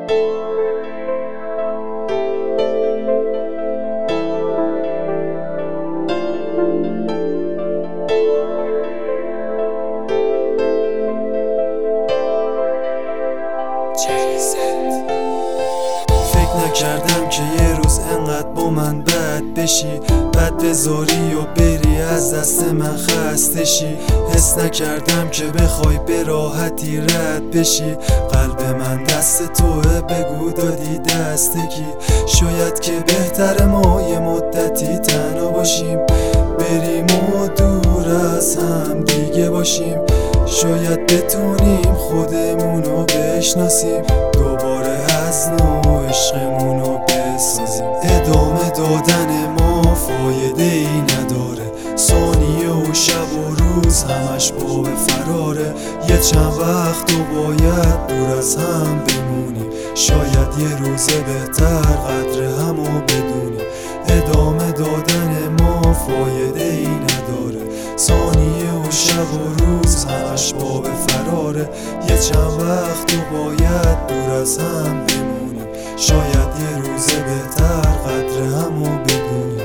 فکر نکردم که یه روز انقدر با من بد بشی، بد بذاری و بری از دست من خسته شی. حس نکردم که بخوای به راحتی رد بشی. قلب من دست توه، بگو دادی دست کی؟ شاید که بهتر ما یه مدتی تنها باشیم، بریم و دور از هم دیگه باشیم. شاید بتونیم خودمونو بشناسیم، دوباره از نو عشقمونو بسازیم. ادامه دادن ما فایده ای نداره، ثانیه و شب و روز همش با به فراره. یه چند وقت و باید دور از هم بمونیم، شاید یه روز بهتر قدر همو بدونیم. ادامه دادن ما فایده ای نداره، ثانیه و شب و روز همش با به فراره. یه چند وقت و باید دور از هم بمونیم، شاید یه روز بهتر قدر همو بدونیم.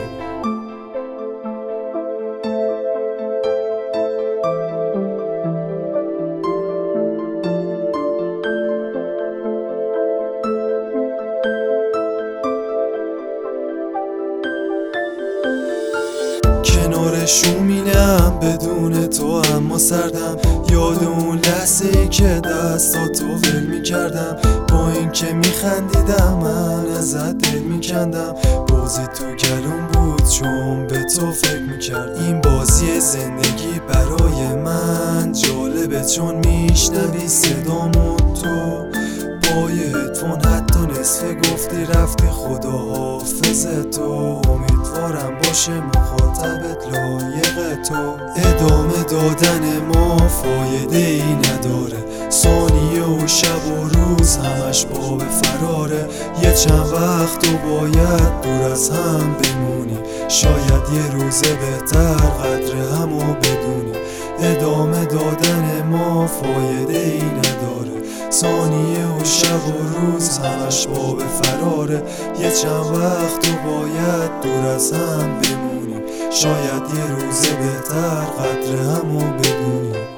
کنار شومینم بدون تو اما سردم، یاد اون لحظه ای که دستاتو ول میکردم. با این که میخندیدم من ازت دل میکندم، بازی تو گلوم بود چون به تو فکر میکرد. این بازی زندگی برای من جالبه، چون میشنوی صدامو تو با یه هدفون، حتی نصفه گفتی رفتی خدا حافظ تو. امیدوارم باشه مخاطبت لایق تو. ادامه دادن ما فایده ای نداره، ثانیه و شب و روز همش با به فراره. یه چند وقت و باید دور از هم بمونی، شاید یه روز بهتر قدر همو بدونی. ادامه دادن ما فایده ای نداره، ثانیه و شب و روز همش با به فراره. یه چند وقت و باید دور از هم بمونیم، شاید یه روز بهتر قدر همو بدونیم.